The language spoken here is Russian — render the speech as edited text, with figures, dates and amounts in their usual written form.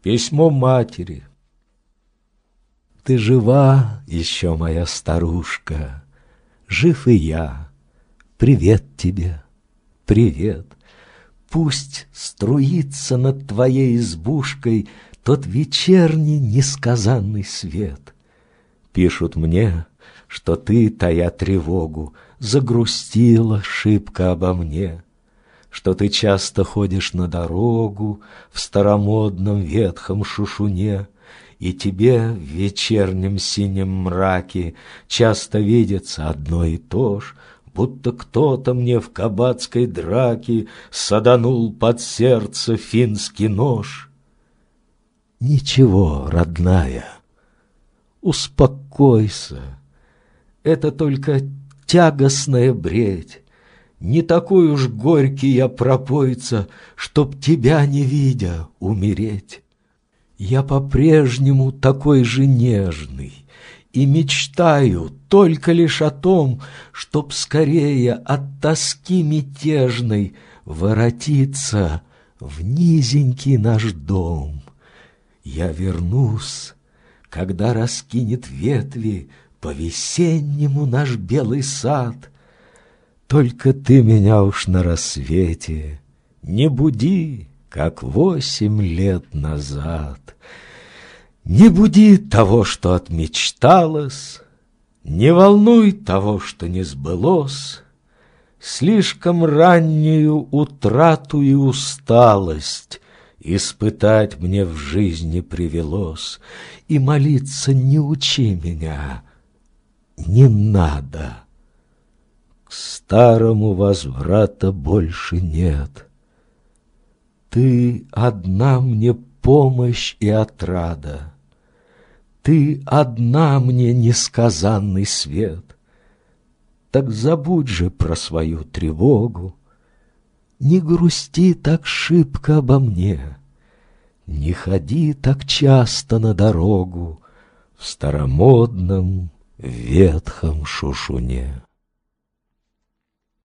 Письмо матери. Ты жива еще, моя старушка, жив и я. Привет тебе, привет. Пусть струится над твоей избушкой тот вечерний несказанный свет. Пишут мне, что ты, тая тревогу, загрустила шибко обо мне, что ты часто ходишь на дорогу в старомодном ветхом шушуне, и тебе в вечернем синем мраке часто видится одно и то ж, будто кто-то мне в кабацкой драке саданул под сердце финский нож. Ничего, родная, успокойся, это только тягостная бредь. Не такой уж горький я пропойца, чтоб тебя не видя умереть. Я по-прежнему такой же нежный и мечтаю только лишь о том, чтоб скорее от тоски мятежной воротиться в низенький наш дом. Я вернусь, когда раскинет ветви по-весеннему наш белый сад. Только ты меня уж на рассвете не буди, как 8 лет назад. Не буди того, что отмечталось, не волнуй того, что не сбылось. Слишком раннюю утрату и усталость испытать мне в жизни привелось, и молиться не учи меня, не надо. К старому возврата больше нет. Ты одна мне помощь и отрада, ты одна мне несказанный свет. Так забудь же про свою тревогу, не грусти так шибко обо мне, не ходи так часто на дорогу в старомодном ветхом шушуне.